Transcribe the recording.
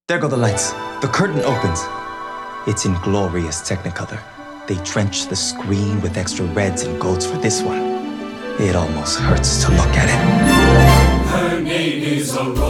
There go the lights. The curtain opens. It's in glorious Technicolor. They drench the screen with extra reds and golds for this one. It almost hurts to look at it. Her name is Aurora.